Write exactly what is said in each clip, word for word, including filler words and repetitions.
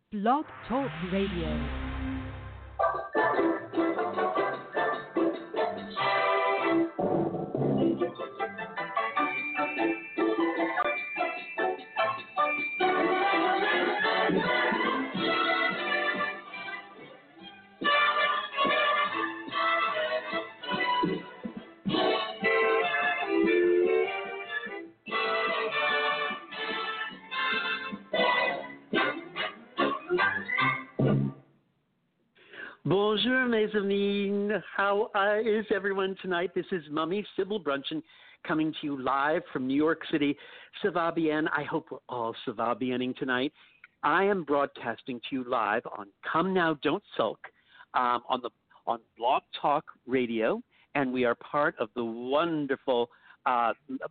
Blog Talk Radio. Bonjour, mes amis. How uh, is everyone tonight? This is Mummy Sybil Brunchen coming to you live from New York City. Ça va bien? I hope we're all ça va biening tonight. I am broadcasting to you live on Come Now, Don't Sulk um, on the on Blog Talk Radio, and we are part of the wonderful. Uh,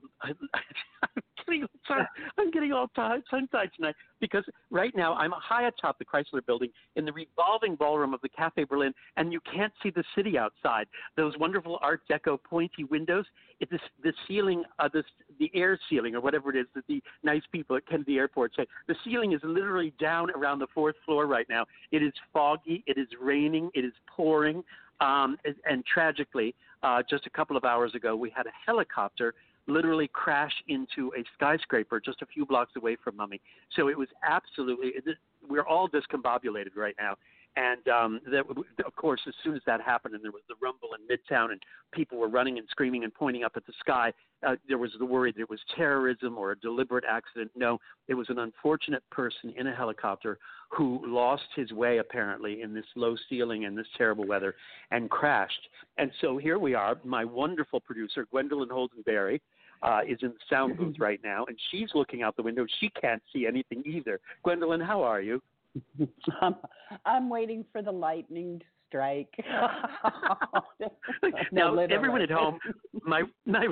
I'm getting all tired. I'm getting all tired, tongue-tied tonight because right now I'm high atop the Chrysler Building in the revolving ballroom of the Cafe Berlin, and you can't see the city outside. Those wonderful Art Deco pointy windows. It is the ceiling, uh, the the air ceiling or whatever it is that the nice people at Kennedy Airport say. The ceiling is literally down around the fourth floor right now. It is foggy. It is raining. It is pouring. Um, and, and tragically, uh, just a couple of hours ago, we had a helicopter literally crash into a skyscraper just a few blocks away from Mummy. So it was absolutely, we're all discombobulated right now. And, um, that, of course, as soon as that happened and there was the rumble in Midtown and people were running and screaming and pointing up at the sky, uh, there was the worry that it was terrorism or a deliberate accident. No, it was an unfortunate person in a helicopter who lost his way, apparently, in this low ceiling and this terrible weather and crashed. And so here we are. My wonderful producer, Gwendolyn Holdenberry, uh, is in the sound booth right now, and she's looking out the window. She can't see anything either. Gwendolyn, how are you? I'm, I'm waiting for the lightning to strike. Now, no, everyone at home, my my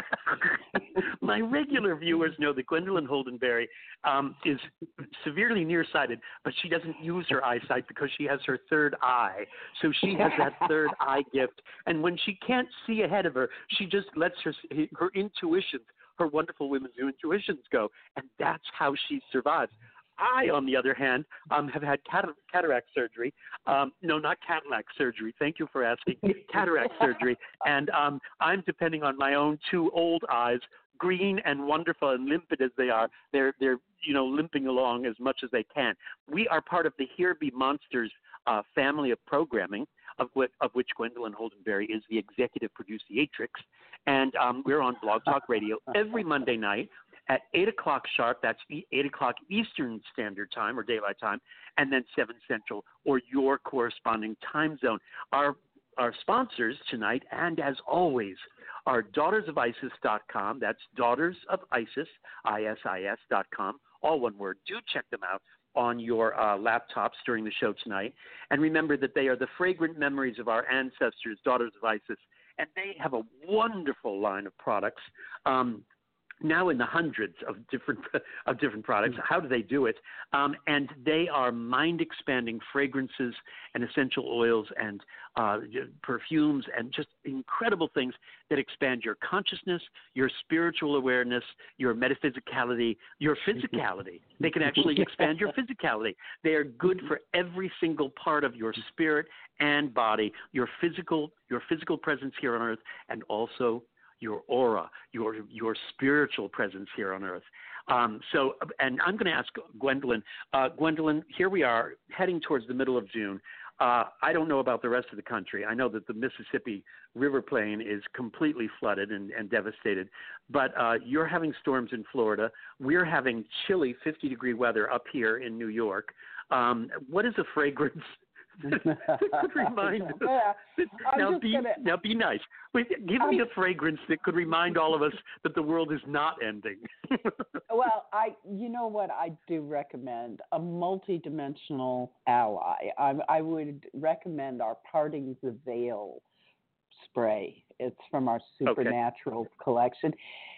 my regular viewers know that Gwendolyn Holdenberry um, is severely nearsighted, but she doesn't use her eyesight because she has her third eye. So she has that third eye gift, and when she can't see ahead of her, she just lets her her intuitions, her wonderful women's intuitions go, and that's how she survives. I, on the other hand, um, have had catar- cataract surgery. Um, no, not Cadillac surgery. Thank you for asking. Cataract surgery. And um, I'm depending on my own two old eyes, green and wonderful and limpid as they are. They're, they're you know, limping along as much as they can. We are part of the Here Be Monsters uh, family of programming, of, wh- of which Gwendolyn Holdenberry is the executive produciatrix. And um, we're on Blog Talk Radio every Monday night at eight o'clock sharp. That's eight o'clock Eastern Standard Time or Daylight Time, and then seven Central or your corresponding time zone. Our our sponsors tonight, and as always, are daughters of isis dot com. That's Daughters of Isis, I S I S dot com, all one word. Do check them out on your uh, laptops during the show tonight. And remember that they are the fragrant memories of our ancestors, Daughters of Isis, and they have a wonderful line of products. Um, now in the hundreds of different of different products. How do they do it? Um, and they are mind-expanding fragrances and essential oils and uh, perfumes and just incredible things that expand your consciousness, your spiritual awareness, your metaphysicality, your physicality. They can actually expand your physicality. They are good for every single part of your spirit and body, your physical, your physical presence here on earth, and also your aura, your your spiritual presence here on earth. Um, so, and I'm going to ask Gwendolyn. Uh, Gwendolyn, here we are heading towards the middle of June. Uh, I don't know about the rest of the country. I know that the Mississippi River Plain is completely flooded and, and devastated, but uh, you're having storms in Florida. We're having chilly fifty-degree weather up here in New York. Um, what is a fragrance that could remind us? Yeah, now, be, gonna... now be nice. Wait, give me a fragrance that could remind all of us that the world is not ending. Well, I, you know what I do recommend? A multidimensional ally. I, I would recommend our Parting the Veil spray. It's from our Supernatural okay. collection.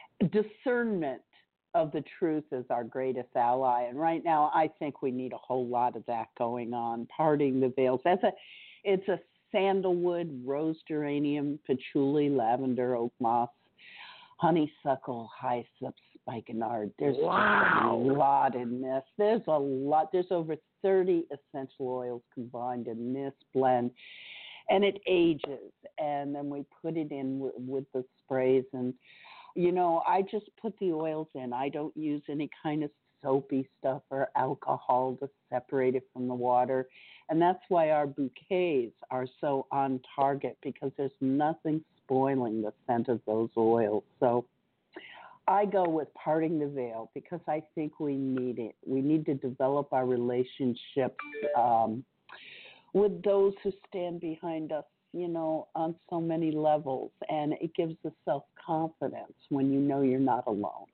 Discernment of the truth is our greatest ally, and right now I think we need a whole lot of that going on. Parting the Veils. That's a, it's a sandalwood, rose geranium, patchouli, lavender, oak moss, honeysuckle, hyssop, spikenard. There's wow. just a lot in this. There's a lot. There's over thirty essential oils combined in this blend, and it ages. And then we put it in w- with the sprays. And, you know, I just put the oils in. I don't use any kind of soapy stuff or alcohol to separate it from the water. And that's why our bouquets are so on target, because there's nothing spoiling the scent of those oils. So I go with Parting the Veil because I think we need it. We need to develop our relationships um, with those who stand behind us, you know, on so many levels. And it gives us self-confidence when you know you're not alone.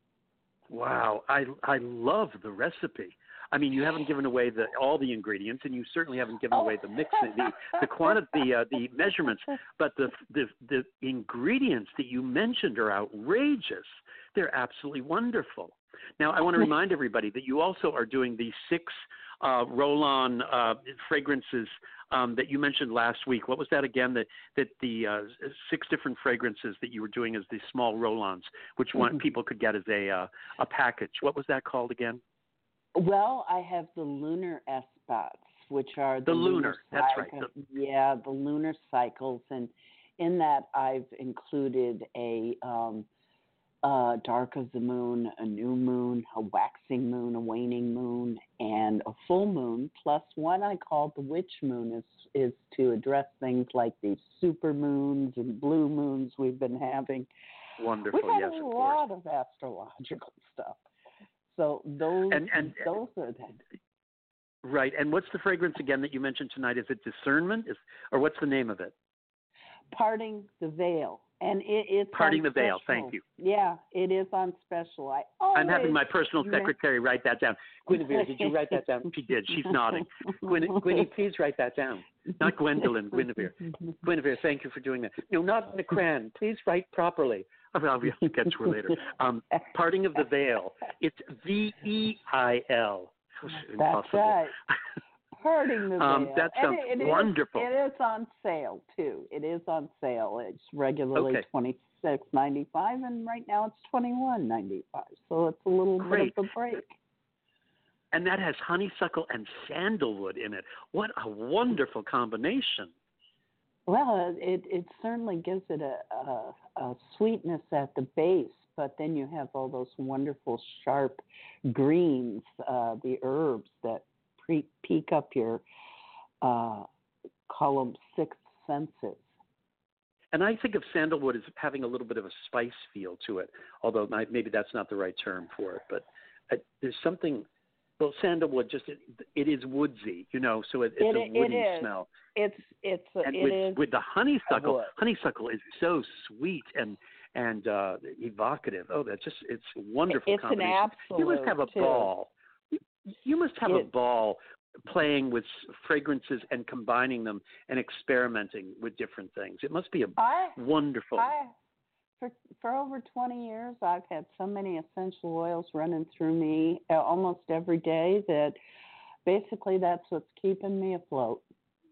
Wow, I I love the recipe. I mean, you haven't given away the all the ingredients, and you certainly haven't given Oh. away the mix, the the quantity, the uh, the measurements. But the the the ingredients that you mentioned are outrageous. They're absolutely wonderful. Now, I want to remind everybody that you also are doing the six uh, roll-on uh, fragrances um, that you mentioned last week. What was that again? That that the uh, six different fragrances that you were doing as the small roll-ons, which one people could get as a uh, a package. What was that called again? Well, I have the lunar S-Bots, which are the, The lunar, that's right. cycle- Yeah, the lunar cycles. And in that, I've included a um, uh, dark of the moon, a new moon, a waxing moon, a waning moon, and a full moon, plus one I call the witch moon is, is to address things like these super moons and blue moons we've been having. Wonderful, We've had yes, a of lot course. of astrological stuff. So those, And, and those are the... Right, and what's the fragrance again that you mentioned tonight? Is it Discernment, is, or what's the name of it? Parting the Veil. And it, it's Parting on the Veil, special. thank you. Yeah, it is on special. I always I'm having my personal me- secretary write that down. Guinevere, did you write that down? She did. She's nodding. Gwyn, Gwynnie, please write that down. Not Gwendolyn, Guinevere. Guinevere, thank you for doing that. No, not in a crayon. Please write properly. I'll be able to get to her later. Um, Parting of the Veil. It's V E I L. That's right. Parting the Veil. Um, that sounds and it, it wonderful. Is, it is on sale too. It is on sale. It's regularly Okay. twenty-six ninety-five, and right now it's twenty-one ninety-five. So it's a little Great. bit of a break. And that has honeysuckle and sandalwood in it. What a wonderful combination. Well, it it certainly gives it a, a, a sweetness at the base, but then you have all those wonderful sharp greens, uh, the herbs that pre- peak up your, uh, call them sixth senses. And I think of sandalwood as having a little bit of a spice feel to it, although maybe that's not the right term for it. But uh, there's something, well, sandalwood just, it, it is woodsy, you know, so it, it's It- a woody it is. smell. It's it's And it with, is with the honeysuckle, wood. honeysuckle is so sweet and and uh, evocative. Oh, that's just, it's a wonderful It's an combination. absolute You must have a too. ball. You, you must have a It- ball playing with fragrances and combining them and experimenting with different things. It must be a I wonderful. I for for over twenty years, I've had so many essential oils running through me uh, almost every day that basically that's what's keeping me afloat.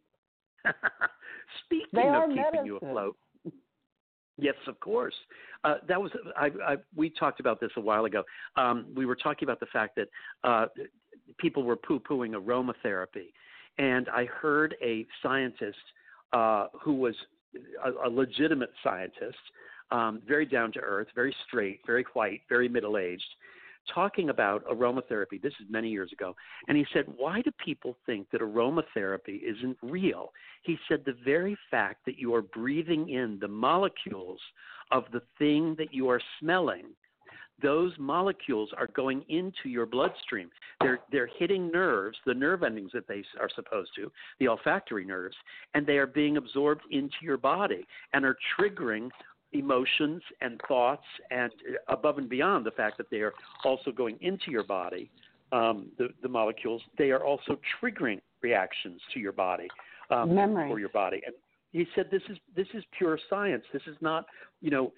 Speaking They of are keeping medicine. you afloat, yes, of course. Uh, that was I, I, we talked about this a while ago. Um, we were talking about the fact that uh, people were poo-pooing aromatherapy, and I heard a scientist uh, who was a, a legitimate scientist, um, very down to earth, very straight, very white, very middle-aged, talking about aromatherapy. This is many years ago. And he said, why do people think that aromatherapy isn't real? He said, the very fact that you are breathing in the molecules of the thing that you are smelling, those molecules are going into your bloodstream. They're, they're hitting nerves, the nerve endings that they are supposed to, the olfactory nerves, and they are being absorbed into your body and are triggering emotions and thoughts, and above and beyond the fact that they are also going into your body, um, the, the molecules, they are also triggering reactions to your body, um, Memory. for your body. And he said, this is this is pure science. This is not, you know,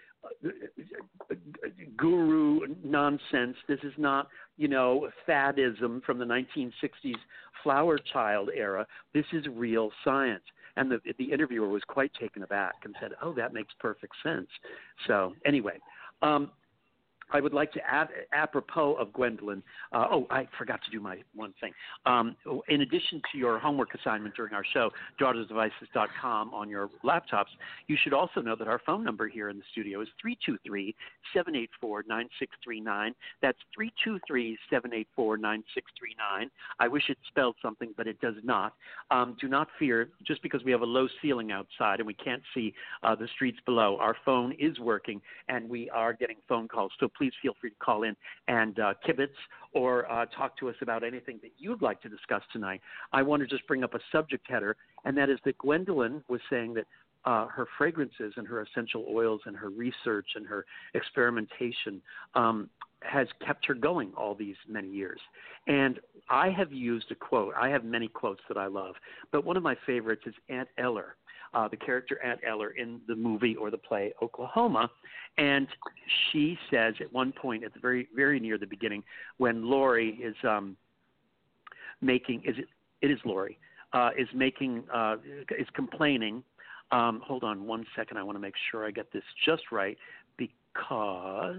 guru nonsense. This is not, you know, fadism from the nineteen sixties flower child era. This is real science. And the, the interviewer was quite taken aback and said, oh, that makes perfect sense. So anyway, um, I would like to add, apropos of Gwendolyn, uh, oh, I forgot to do my one thing. Um, in addition to your homework assignment during our show, daughters devices dot com on your laptops, you should also know that our phone number here in the studio is three two three, seven eight four, nine six three nine. That's three two three, seven eight four, nine six three nine. I wish it spelled something, but it does not. Um, do not fear, just because we have a low ceiling outside and we can't see uh, the streets below, our phone is working and we are getting phone calls. So please feel free to call in and uh, kibitz or uh, talk to us about anything that you'd like to discuss tonight. I want to just bring up a subject header, and that is that Gwendolyn was saying that uh, her fragrances and her essential oils and her research and her experimentation um, has kept her going all these many years. And I have used a quote. I have many quotes that I love, but one of my favorites is Aunt Eller. Uh, the character Aunt Eller in the movie or the play Oklahoma, and she says at one point at the very very near the beginning when Laurie is um, making is it it is Laurie uh, is making uh, is complaining. Um, hold on one second, I want to make sure I get this just right because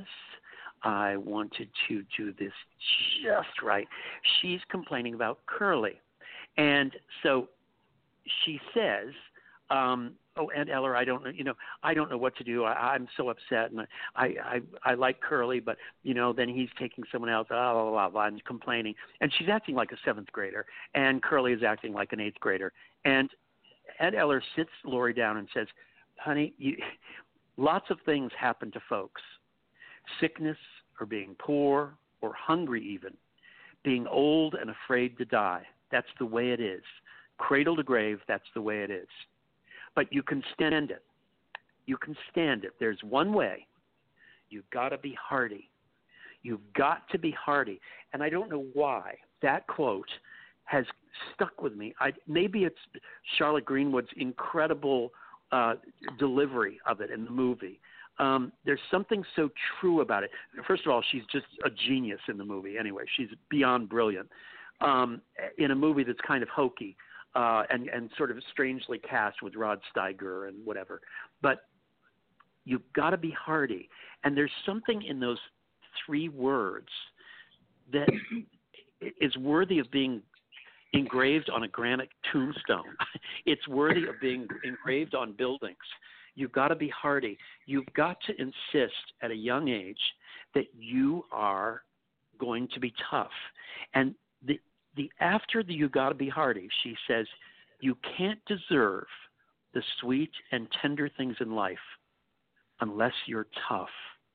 I wanted to do this just right. She's complaining about Curly, and so she says. Um, oh, Aunt Eller, I don't know. You know, I don't know what to do. I, I'm so upset, and I, I, I like Curly, but you know, then he's taking someone else. Blah, blah, blah, blah, and complaining, and she's acting like a seventh grader, and Curly is acting like an eighth grader. And Aunt Eller sits Laurie down and says, "Honey, you, lots of things happen to folks: sickness, or being poor, or hungry, even being old and afraid to die. That's the way it is. Cradle to grave. That's the way it is." But you can stand it. You can stand it. There's one way. You've got to be hardy. You've got to be hardy. And I don't know why that quote has stuck with me. I, maybe it's Charlotte Greenwood's incredible uh, delivery of it in the movie. Um, there's something so true about it. First of all, she's just a genius in the movie anyway. She's beyond brilliant um, in a movie that's kind of hokey. Uh, and, and sort of strangely cast with Rod Steiger and whatever. But you've got to be hardy. And there's something in those three words that is worthy of being engraved on a granite tombstone. It's worthy of being engraved on buildings. You've got to be hardy. You've got to insist at a young age that you are going to be tough. And the The after the you got to be hardy, she says, you can't deserve the sweet and tender things in life unless you're tough.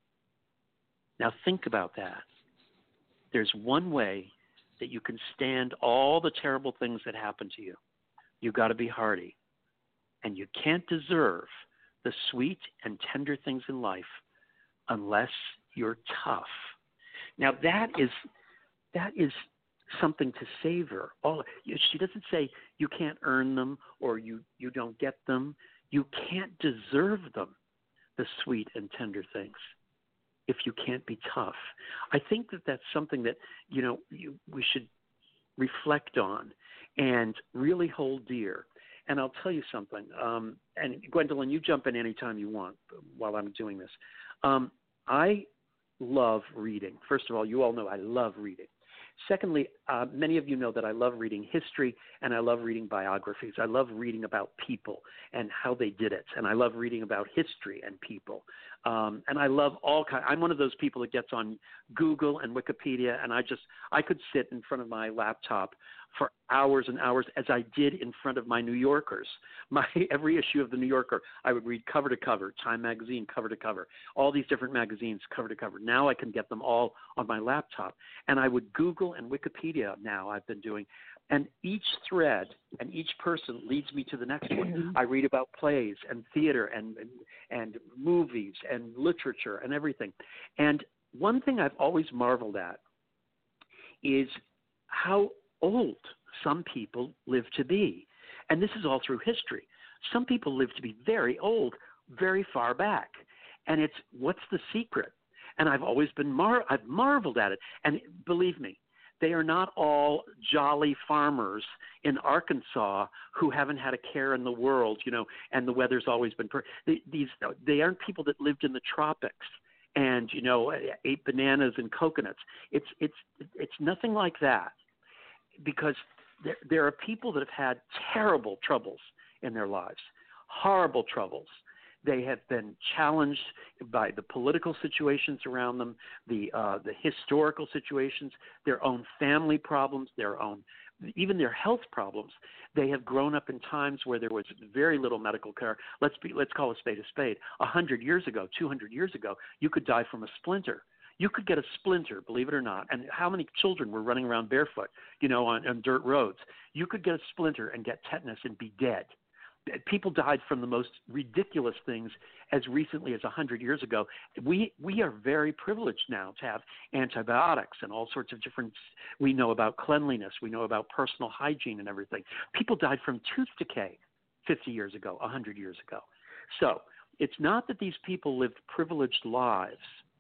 Now think about that. There's one way that you can stand all the terrible things that happen to you. You got to be hardy. And you can't deserve the sweet and tender things in life unless you're tough. Now that is that is something to savor. All she doesn't say you can't earn them or you, you don't get them. You can't deserve them, the sweet and tender things, if you can't be tough. I think that that's something that, you know, you, we should reflect on and really hold dear. And I'll tell you something, um, and Gwendolyn, you jump in anytime you want while I'm doing this. Um, I love reading. First of all, you all know I love reading. Secondly, uh, many of you know that I love reading history and I love reading biographies. I love reading about people and how they did it. And I love reading about history and people. Um, and I love all kinds. I'm one of those people that gets on Google and Wikipedia, and I just, I could sit in front of my laptop for hours and hours, as I did in front of my New Yorkers. My every issue of the New Yorker, I would read cover to cover, Time magazine cover to cover, all these different magazines cover to cover. Now I can get them all on my laptop. And I would Google and Wikipedia now I've been doing. And each thread and each person leads me to the next one. I read about plays and theater and, and, and movies and literature and everything. And one thing I've always marveled at is how old some people live to be. And this is all through history. Some people live to be very old, very far back. And it's, what's the secret? And I've always been, mar- I've marveled at it. And believe me, they are not all jolly farmers in Arkansas who haven't had a care in the world, you know, and the weather's always been per- – these, they aren't people that lived in the tropics and, you know, ate bananas and coconuts. It's it's it's nothing like that, because there there are people that have had terrible troubles in their lives, horrible troubles. They have been challenged by the political situations around them, the uh, the historical situations, their own family problems, their own, even their health problems. They have grown up in times where there was very little medical care. Let's be, let's call a spade a spade. A hundred years ago, two hundred years ago, you could die from a splinter. You could get a splinter, believe it or not. And how many children were running around barefoot, you know, on, on dirt roads? You could get a splinter and get tetanus and be dead. People died from the most ridiculous things as recently as one hundred years ago. We we are very privileged now to have antibiotics and all sorts of different – we know about cleanliness. We know about personal hygiene and everything. People died from tooth decay fifty years ago, one hundred years ago. So it's not that these people lived privileged lives,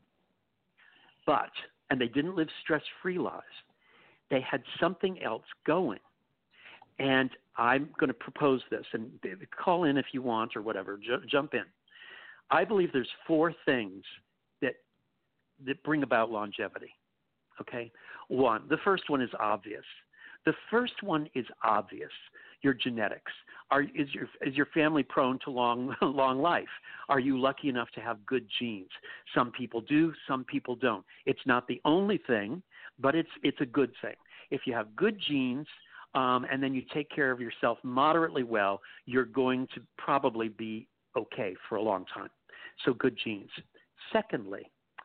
but – and they didn't live stress-free lives. They had something else going. And I'm going to propose this, and call in if you want or whatever, J- jump in. I believe there's four things that that bring about longevity, okay? One, the first one is obvious. The first one is obvious, your genetics. Are, is, your, is your family prone to long, long life? Are you lucky enough to have good genes? Some people do, some people don't. It's not the only thing, but it's it's a good thing. If you have good genes, Um, and then you take care of yourself moderately well, you're going to probably be okay for a long time. So good genes. Secondly,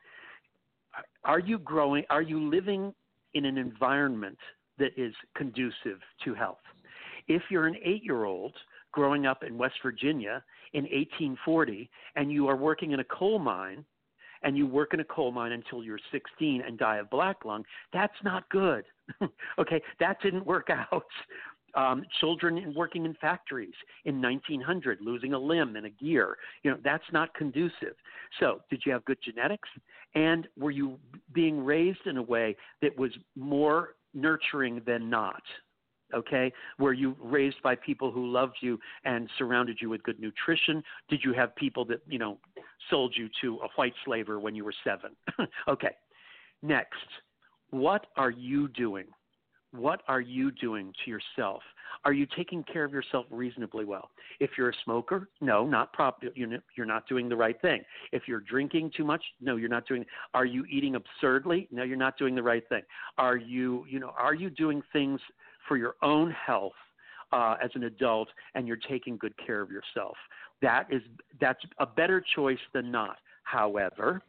are you growing, are you living in an environment that is conducive to health? If you're an eight-year-old growing up in West Virginia in eighteen forty and you are working in a coal mine, and you work in a coal mine until you're sixteen and die of black lung, that's not good. Okay, that didn't work out. Um, children in, working in factories in nineteen hundred, losing a limb and a gear, you know, that's not conducive. So did you have good genetics? And were you being raised in a way that was more nurturing than not? Okay, were you raised by people who loved you and surrounded you with good nutrition? Did you have people that, you know, sold you to a white slaver when you were seven? Okay, next, what are you doing? What are you doing to yourself? Are you taking care of yourself reasonably well? If you're a smoker, no, not prop. You're not doing the right thing. If you're drinking too much, no, you're not doing. Are you eating absurdly? No, you're not doing the right thing. Are you, you know, are you doing things for your own health uh, as an adult, and you're taking good care of yourself? That is, that's a better choice than not. However,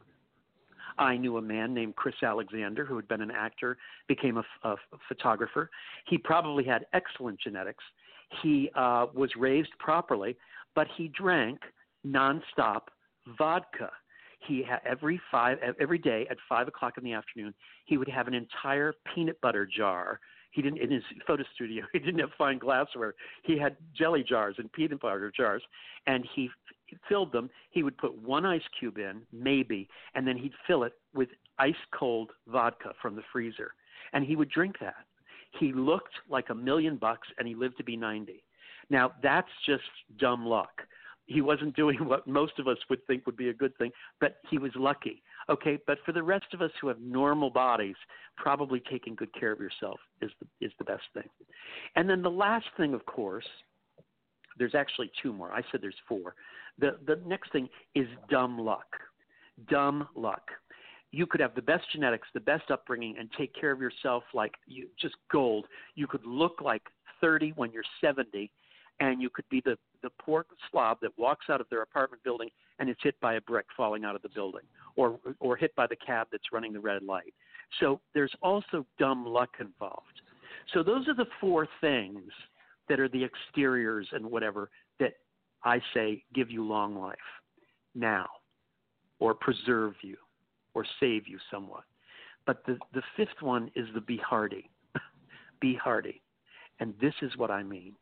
I knew a man named Chris Alexander who had been an actor, became a, a photographer. He probably had excellent genetics. He uh, was raised properly, but he drank nonstop vodka. He had every five every day at five o'clock in the afternoon, he would have an entire peanut butter jar. He didn't, in his photo studio, he didn't have fine glassware. He had jelly jars and peanut butter jars, and he f- filled them. He would put one ice cube in, maybe, and then he'd fill it with ice-cold vodka from the freezer, and he would drink that. He looked like a million bucks, and he lived to be ninety. Now, that's just dumb luck. He wasn't doing what most of us would think would be a good thing, but he was lucky. Okay, but for the rest of us who have normal bodies, probably taking good care of yourself is the, is the best thing. And then the last thing, of course, there's actually two more. I said there's four. The, the next thing is dumb luck. Dumb luck. You could have the best genetics, the best upbringing, and take care of yourself like you just gold. You could look like thirty when you're seventy, and you could be the, the poor slob that walks out of their apartment building and is hit by a brick falling out of the building, or or hit by the cab that's running the red light. So there's also dumb luck involved. So those are the four things that are the exteriors and whatever that I say give you long life now, or preserve you, or save you somewhat. But the, the fifth one is the be hardy. Be hardy. And this is what I mean.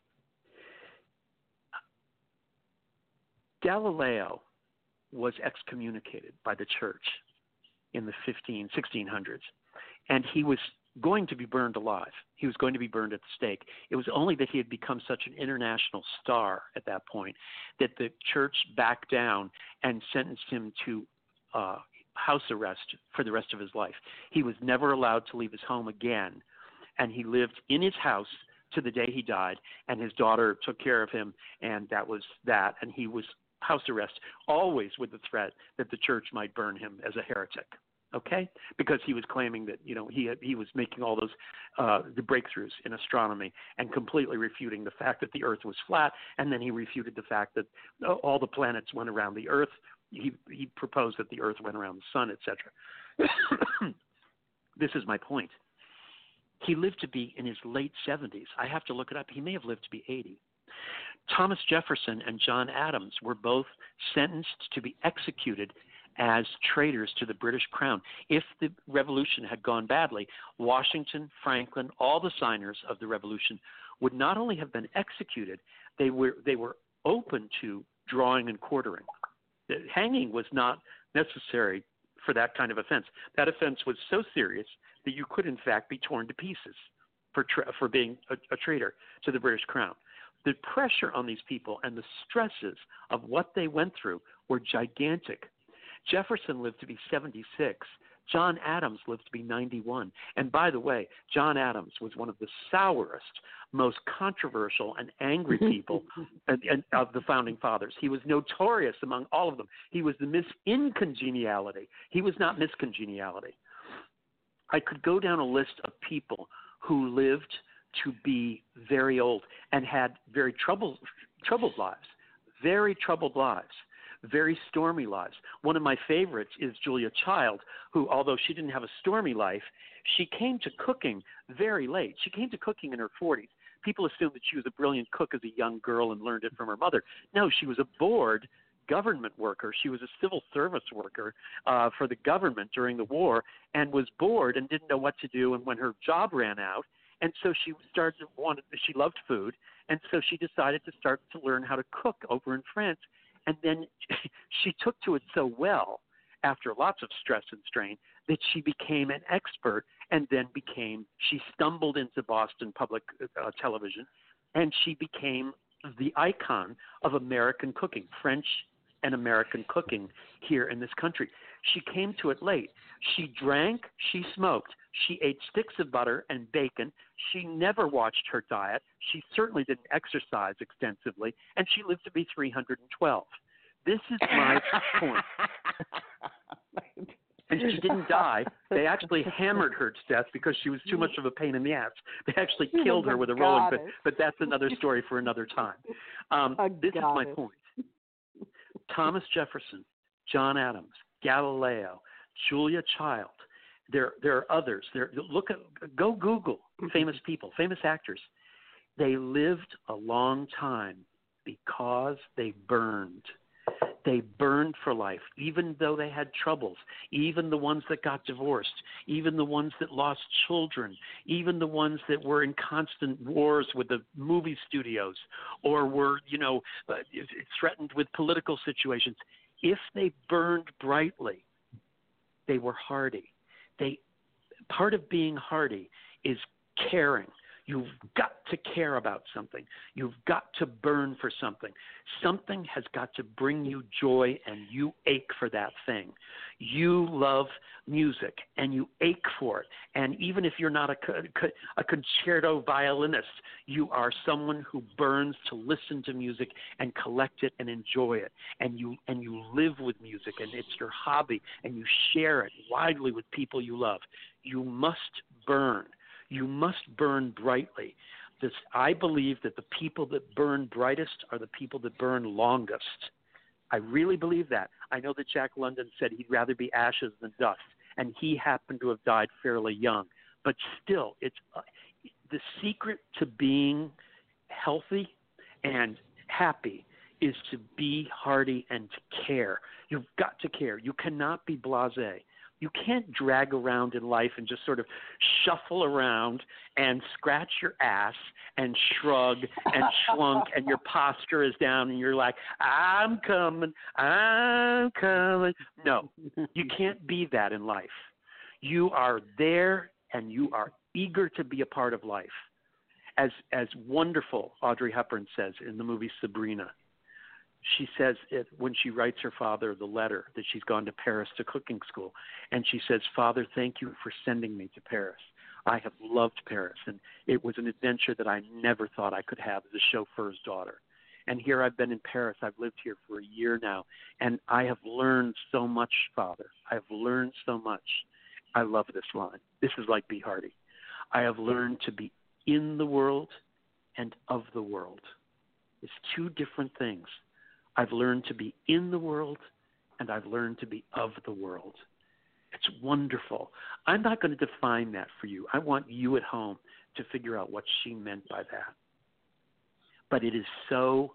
Galileo was excommunicated by the church in the fifteen, sixteen hundreds, and he was going to be burned alive. He was going to be burned at the stake. It was only that he had become such an international star at that point that the church backed down and sentenced him to uh, house arrest for the rest of his life. He was never allowed to leave his home again, and he lived in his house to the day he died, and his daughter took care of him, and that was that. And he was house arrest, always with the threat that the church might burn him as a heretic, okay? Because he was claiming that, you know, he had, he was making all those uh, the breakthroughs in astronomy and completely refuting the fact that the Earth was flat, and then he refuted the fact that all the planets went around the Earth. He, he proposed that the Earth went around the sun, et cetera. This is my point. He lived to be in his late seventies. I have to look it up. He may have lived to be eighty. Thomas Jefferson and John Adams were both sentenced to be executed as traitors to the British crown. If the revolution had gone badly, Washington, Franklin, all the signers of the revolution would not only have been executed, they were they were open to drawing and quartering. The hanging was not necessary for that kind of offense. That offense was so serious that you could, in fact, be torn to pieces for tra- for being a, a traitor to the British crown. The pressure on these people and the stresses of what they went through were gigantic. Jefferson lived to be seventy-six. John Adams lived to be ninety-one. And by the way, John Adams was one of the sourest, most controversial and angry people and, and, of the founding fathers. He was notorious among all of them. He was the Miss Incongeniality. He was not Miss Congeniality. I could go down a list of people who lived to be very old and had very troubled, troubled lives, very troubled lives, very stormy lives. One of my favorites is Julia Child, who, although she didn't have a stormy life, she came to cooking very late. She came to cooking in her forties. People assumed that she was a brilliant cook as a young girl and learned it from her mother. No, she was a bored government worker. She was a civil service worker uh, for the government during the war and was bored and didn't know what to do. And when her job ran out, and so she started to want, she loved food, and so she decided to start to learn how to cook over in France. And then she took to it so well after lots of stress and strain that she became an expert and then became, she stumbled into Boston public uh, television, and she became the icon of American cooking, French and American cooking here in this country. She came to it late. She drank, she smoked, she ate sticks of butter and bacon. She never watched her diet. She certainly didn't exercise extensively, and she lived to be three hundred twelve. This is my point. And she didn't die. They actually hammered her to death because she was too much of a pain in the ass. They actually killed her with a rolling pin, but that's another story for another time. Um, this is my point. Thomas Jefferson, John Adams, Galileo, Julia Child. There, there are others. There, look at, go Google famous people, famous actors. They lived a long time because they burned. They burned for life, even though they had troubles, even the ones that got divorced, even the ones that lost children, even the ones that were in constant wars with the movie studios or were, you know, uh, threatened with political situations. If they burned brightly, they were hardy. They, part of being hardy is caring. You've got to care about something. You've got to burn for something. Something has got to bring you joy, and you ache for that thing. You love music, and you ache for it. And even if you're not a, a concerto violinist, you are someone who burns to listen to music and collect it and enjoy it. And you and you live with music, and it's your hobby, and you share it widely with people you love. You must burn. You must burn brightly. This, I believe that the people that burn brightest are the people that burn longest. I really believe that. I know that Jack London said he'd rather be ashes than dust, and he happened to have died fairly young. But still, it's uh, the secret to being healthy and happy is to be hardy and to care. You've got to care. You cannot be blasé. You can't drag around in life and just sort of shuffle around and scratch your ass and shrug and schlunk and your posture is down and you're like, I'm coming, I'm coming. No, you can't be that in life. You are there and you are eager to be a part of life. As, as wonderful Audrey Hepburn says in the movie Sabrina, she says it when she writes her father the letter that she's gone to Paris to cooking school. And she says, Father, thank you for sending me to Paris. I have loved Paris, and it was an adventure that I never thought I could have as a chauffeur's daughter. And here I've been in Paris. I've lived here for a year now, and I have learned so much, Father. I have learned so much. I love this line. This is like B. Hardy. I have learned to be in the world and of the world. It's two different things. I've learned to be in the world, and I've learned to be of the world. It's wonderful. I'm not going to define that for you. I want you at home to figure out what she meant by that. But it is so,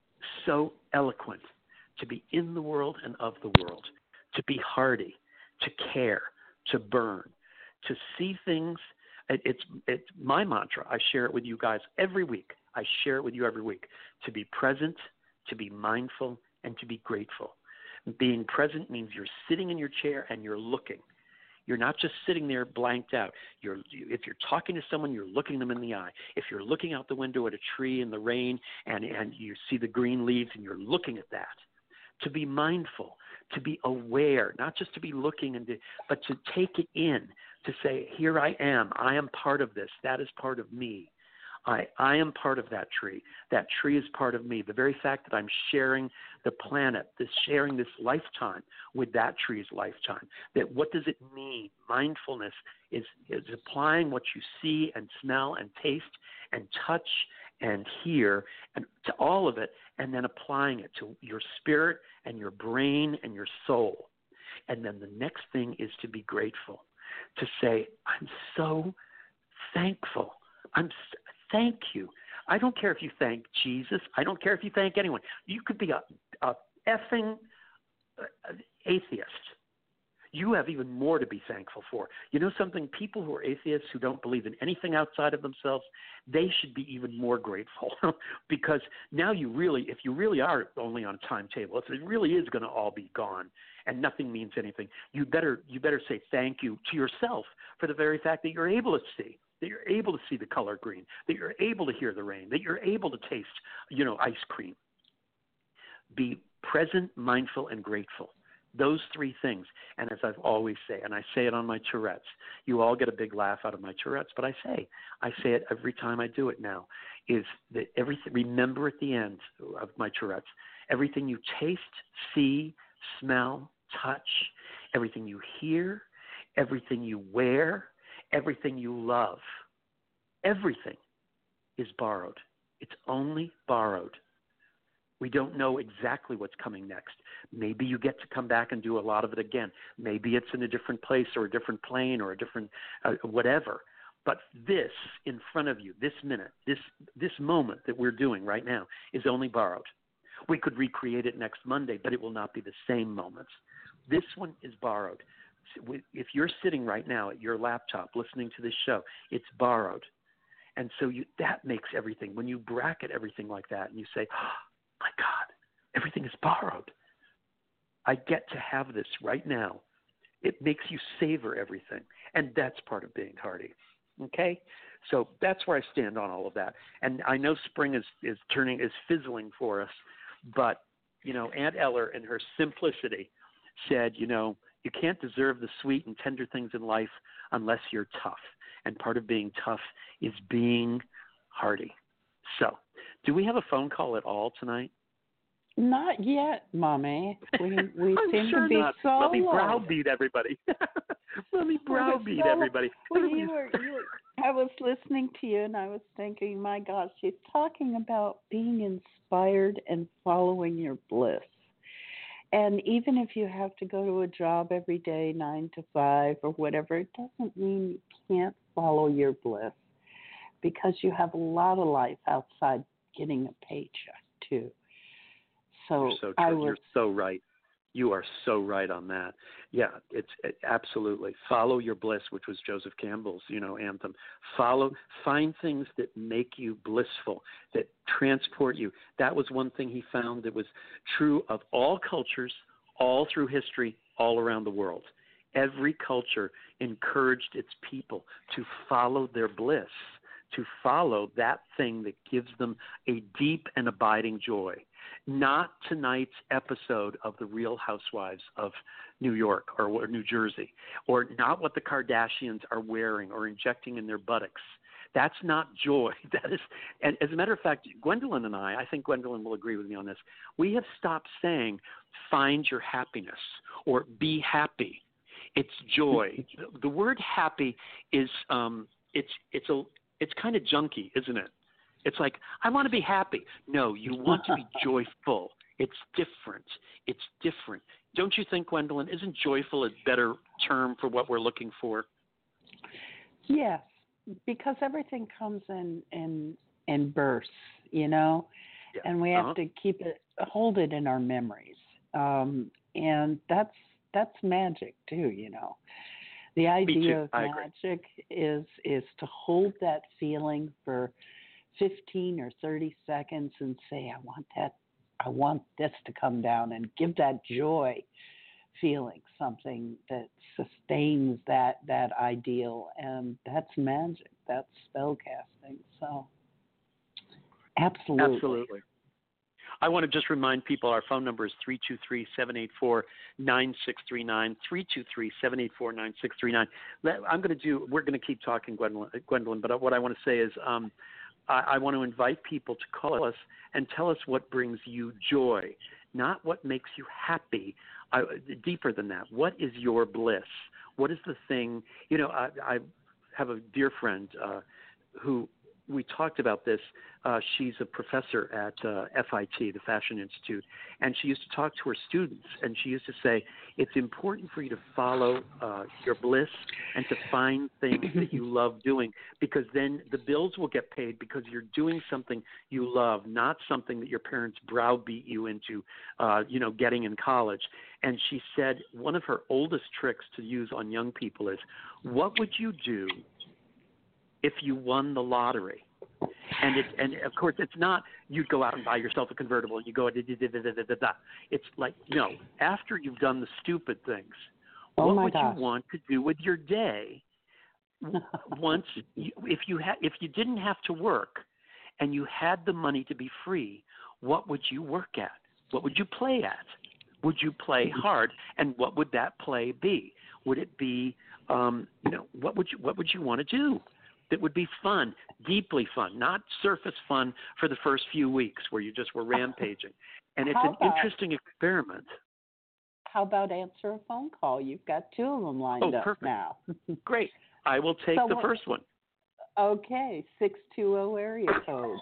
so eloquent to be in the world and of the world, to be hardy, to care, to burn, to see things. It, it's, it's my mantra. I share it with you guys every week. I share it with you every week. To be present, to be mindful, and to be grateful. Being present means you're sitting in your chair and you're looking. You're not just sitting there blanked out. You're, if you're talking to someone, you're looking them in the eye. If you're looking out the window at a tree in the rain and, and you see the green leaves and you're looking at that. To be mindful, to be aware, not just to be looking, and to, but to take it in, to say, here I am. I am part of this. That is part of me. I, I am part of that tree. That tree is part of me. The very fact that I'm sharing the planet, this sharing this lifetime with that tree's lifetime, that what does it mean? Mindfulness is, is applying what you see and smell and taste and touch and hear and to all of it, and then applying it to your spirit and your brain and your soul. And then the next thing is to be grateful, to say, I'm so thankful. I'm so Thank you. I don't care if you thank Jesus. I don't care if you thank anyone. You could be a, a effing atheist. You have even more to be thankful for. You know something? People who are atheists, who don't believe in anything outside of themselves, they should be even more grateful because now you really, if you really are only on a timetable, if it really is going to all be gone and nothing means anything, you better you better say thank you to yourself for the very fact that you're able to see. That you're able to see the color green, that you're able to hear the rain, that you're able to taste, you know, ice cream. Be present, mindful, and grateful. Those three things. And as I've always say, and I say it on my Tourette's, you all get a big laugh out of my Tourette's, but I say, I say it every time I do it now, is that everything, remember at the end of my Tourette's, everything you taste, see, smell, touch, everything you hear, everything you wear, everything you love, everything is borrowed. It's only borrowed. We don't know exactly what's coming next. Maybe you get to come back and do a lot of it again. Maybe it's in a different place or a different plane or a different uh, whatever. But this in front of you, this minute, this this moment that we're doing right now is only borrowed. We could recreate it next Monday, but it will not be the same moments. This one is borrowed. If you're sitting right now at your laptop listening to this show, it's borrowed. And so you, that makes everything, when you bracket everything like that and you say, oh, my God, everything is borrowed. I get to have this right now. It makes you savor everything. And that's part of being hardy. Okay? So that's where I stand on all of that. And I know spring is, is turning, is fizzling for us. But, you know, Aunt Eller in her simplicity said, you know, you can't deserve the sweet and tender things in life unless you're tough. And part of being tough is being hardy. So, do we have a phone call at all tonight? Not yet, Mommy. We we seem sure to be not. so Let me low. browbeat everybody. Let me browbeat so, everybody. Well, you were, you were, I was listening to you and I was thinking, my gosh, she's talking about being inspired and following your bliss. And even if you have to go to a job every day, nine to five or whatever, it doesn't mean you can't follow your bliss because you have a lot of life outside getting a paycheck too. So, You're so I true. was, You're so right. You are so right on that. Yeah, it's it, absolutely. Follow your bliss, which was Joseph Campbell's, you know, anthem. Follow, find things that make you blissful, that transport you. That was one thing he found that was true of all cultures, all through history, all around the world. Every culture encouraged its people to follow their bliss, to follow that thing that gives them a deep and abiding joy. Not tonight's episode of The Real Housewives of New York or, or New Jersey, or not what the Kardashians are wearing or injecting in their buttocks. That's not joy. That is, and as a matter of fact, Gwendolyn and I, I think Gwendolyn will agree with me on this, we have stopped saying, find your happiness or be happy. It's joy. the, the word happy is, um, it's, it's a, it's kind of junky, isn't it? It's like, I want to be happy. No, you want to be joyful. It's different. It's different. Don't you think, Gwendolyn, isn't joyful a better term for what we're looking for? Yes, because everything comes in, in, in bursts, you know, Yeah. and we have Uh-huh. to keep it, hold it in our memories. Um, and that's, that's magic too, you know. The too. idea of I agree. magic is, is to hold that feeling for fifteen or thirty seconds and say, I want that, I want this to come down, and give that joy feeling something that sustains that, that ideal. And that's magic. That's spell casting. So absolutely. Absolutely. I want to just remind people our phone number is three two three, seven eight four, nine six three nine, three two three, seven eight four, nine six three nine. I'm going to do, we're going to keep talking, Gwendolyn, Gwendolyn, but what I want to say is um, I, I want to invite people to call us and tell us what brings you joy, not what makes you happy. I, deeper than that, what is your bliss? What is the thing, you know, I, I have a dear friend uh, who, we talked about this. Uh, she's a professor at uh, F I T, the Fashion Institute, and she used to talk to her students, and she used to say, it's important for you to follow uh, your bliss and to find things that you love doing, because then the bills will get paid because you're doing something you love, not something that your parents browbeat you into, uh, you know, getting in college. And she said one of her oldest tricks to use on young people is, what would you do if you won the lottery? And it, and of course, it's not you'd go out and buy yourself a convertible and you go da da da da da da da. It's like, no, after you've done the stupid things, Oh what my would gosh. you want to do with your day once you, if you had if you didn't have to work and you had the money to be free? What would you work at? What would you play at? Would you play hard? And what would that play be? Would it be, um, you know, what would you what would you want to do that would be fun, deeply fun, not surface fun for the first few weeks where you just were rampaging? And it's How an about- interesting experiment. How about answer a phone call? You've got two of them lined Oh, up perfect. now. Great. I will take So the what- first one. Okay, six two zero area code.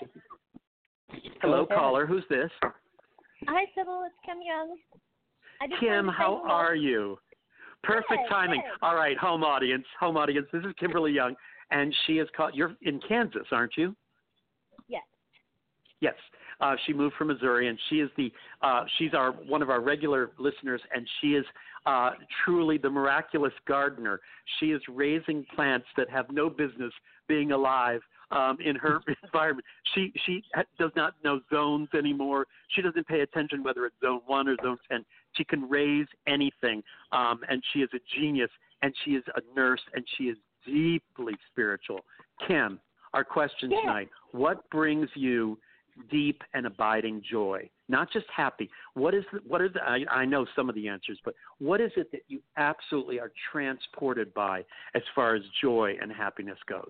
Hello, ahead. caller. Who's this? Hi, Sybil. It's Kim Young. I just Kim, wanted to say how hello. are you? Perfect Good, timing. good. All right, home audience. Home audience. This is Kimberly Young, and she is called. You're in Kansas, aren't you? Yes. Yes. Uh, she moved from Missouri, and she is the. Uh, she's our one of our regular listeners, and she is uh, truly the miraculous gardener. She is raising plants that have no business being alive um, in her environment. She she ha- does not know zones anymore. She doesn't pay attention whether it's zone one or zone ten. She can raise anything, um, and she is a genius, and she is a nurse, and she is deeply spiritual. Kim, our question Yeah. tonight, what brings you deep and abiding joy? Not just happy. What is the, what are the, I, I know some of the answers, but what is it that you absolutely are transported by as far as joy and happiness goes?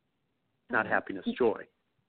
Not Um, happiness, joy.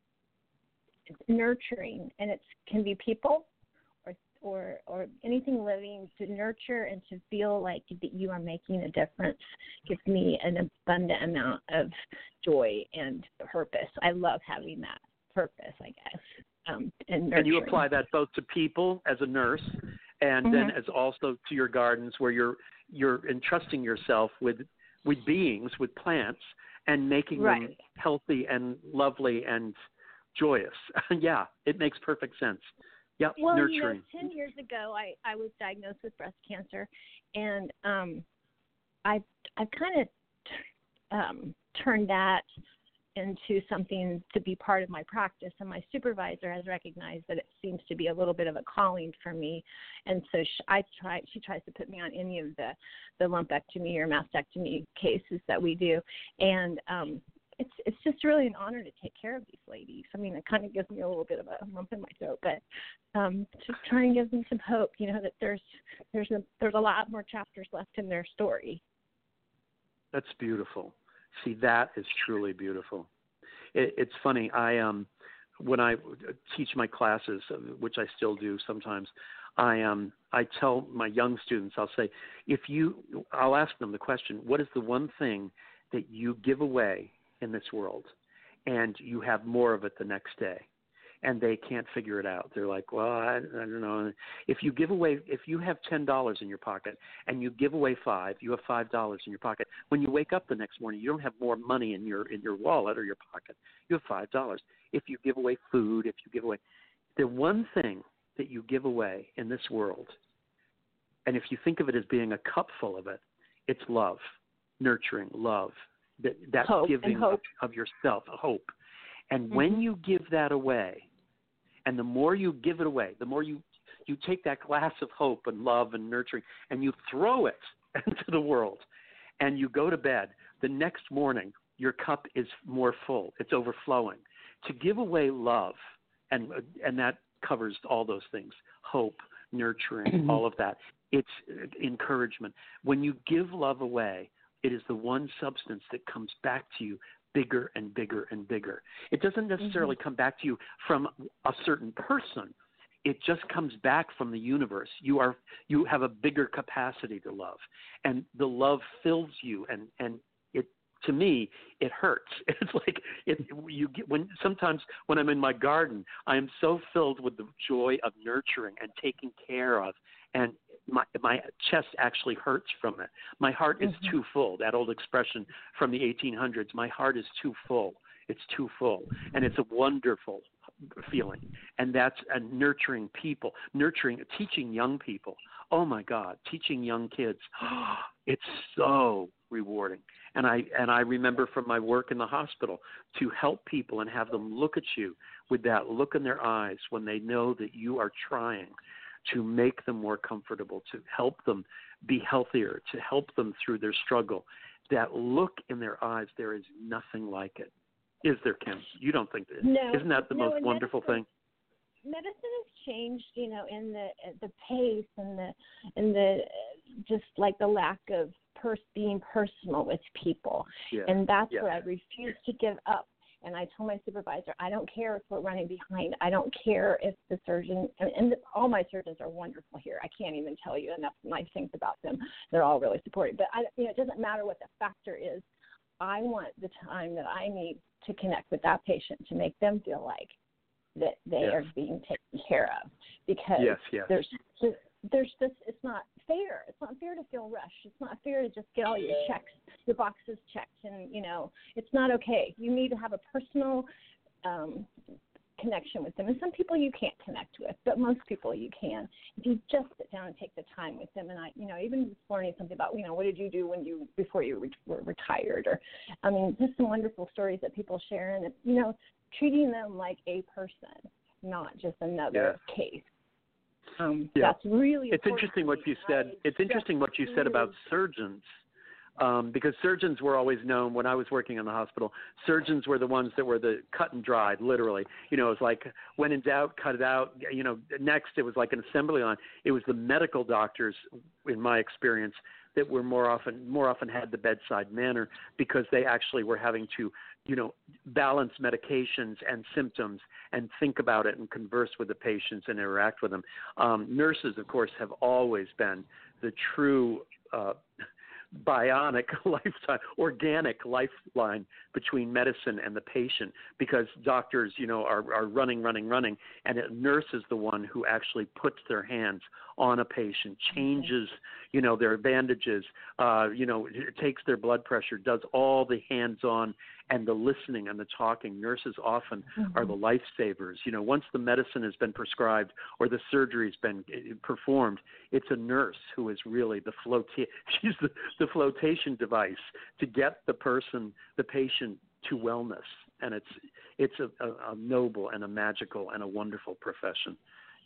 Nurturing, and it can be people or or or anything living. To nurture and to feel like that you are making a difference gives me an abundant amount of joy and purpose. I love having that purpose, I guess. Um, and, And you nurturing. apply that both to people as a nurse, and then Mhm. as also to your gardens, where you're you're entrusting yourself with with beings, with plants, and making them Right. healthy and lovely and joyous. Yeah, it makes perfect sense. Yep, Well, nurturing. you know, ten years ago, I, I was diagnosed with breast cancer, and um, I I kind of um, turned that into something to be part of my practice, and my supervisor has recognized that it seems to be a little bit of a calling for me, and so she, I try she tries to put me on any of the the lumpectomy or mastectomy cases that we do, and um, it's it's just really an honor to take care of these ladies. I mean, it kind of gives me a little bit of a lump in my throat, but um, just try and give them some hope. You know that there's there's a there's a lot more chapters left in their story. That's beautiful. See, that is truly beautiful. It, it's funny. I um, when I teach my classes, which I still do sometimes, I um, I tell my young students, I'll say, if you, I'll ask them the question, what is the one thing that you give away in this world, and you have more of it the next day, and they can't figure it out. They're like, well, I, I don't know. If you give away, if you have ten dollars in your pocket and you give away five, you have five dollars in your pocket. When you wake up the next morning, you don't have more money in your in your wallet or your pocket. You have five dollars. If you give away food, if you give away, the one thing that you give away in this world, and if you think of it as being a cup full of it, it's love, nurturing, love, that, that hope giving and hope. Of, of yourself, hope. And Mm-hmm. when you give that away, and the more you give it away, the more you, you take that glass of hope and love and nurturing, and you throw it into the world, and you go to bed, the next morning your cup is more full. It's overflowing. To give away love, and and that covers all those things, hope, nurturing, all of that. It's encouragement. When you give love away, it is the one substance that comes back to you bigger and bigger and bigger. It doesn't necessarily mm-hmm. come back to you from a certain person. It just comes back from the universe. You are you have a bigger capacity to love, and the love fills you. And, and it to me, it hurts. It's like it, you get when sometimes when I'm in my garden, I am so filled with the joy of nurturing and taking care of, and my my chest actually hurts from it. My heart is mm-hmm. too full. That old expression from the eighteen hundreds. My heart is too full. It's too full, and it's a wonderful feeling. And that's a nurturing people, nurturing, teaching young people. Oh my God, teaching young kids. It's so rewarding. And I and I remember from my work in the hospital to help people and have them look at you with that look in their eyes when they know that you are trying to make them more comfortable, to help them be healthier, to help them through their struggle. That look in their eyes, there is nothing like it. Is there, Kim? You don't think that? No, Isn't that the no, most wonderful medicine, thing? Medicine has changed, you know, in the the pace and the and the just like the lack of pers- being personal with people, yeah. and that's yeah. where I refuse to give up. And I told my supervisor, I don't care if we're running behind. I don't care if the surgeon, and, and all my surgeons are wonderful here. I can't even tell you enough nice things about them. They're all really supportive. But I, you know, it doesn't matter what the factor is. I want the time that I need to connect with that patient to make them feel like that they yes. are being taken care of. Because yes, yes. there's just, there's just, it's not fair. It's not fair to feel rushed. It's not fair to just get all your checks, your boxes checked, and, you know, it's not okay. You need to have a personal um, connection with them. And some people you can't connect with, but most people you can. If you just sit down and take the time with them. And I, you know, even this morning, something about, you know, what did you do when you, before you re- were retired? Or, I mean, just some wonderful stories that people share. And, you know, treating them like a person, not just another yeah. case. Um, yeah. That's really It's interesting what you said. It's interesting what you said about surgeons, um, because surgeons were always known, when I was working in the hospital, surgeons were the ones that were the cut and dried, literally. You know, it was like, when in doubt, cut it out. You know, next it was like an assembly line. It was the medical doctors, in my experience, that were more often more often had the bedside manner, because they actually were having to, you know, balance medications and symptoms and think about it and converse with the patients and interact with them. Um, nurses, of course, have always been the true uh, bionic lifetime, organic lifeline between medicine and the patient, because doctors, you know, are, are running, running, running, and a nurse is the one who actually puts their hands on a patient, changes, you know, their bandages, uh, you know, takes their blood pressure, does all the hands-on and the listening and the talking. Nurses often mm-hmm. are the lifesavers. You know, once the medicine has been prescribed or the surgery's been performed, it's a nurse who is really the float. She's the, the flotation device to get the person, the patient, to wellness. And it's it's a, a, a noble and a magical and a wonderful profession.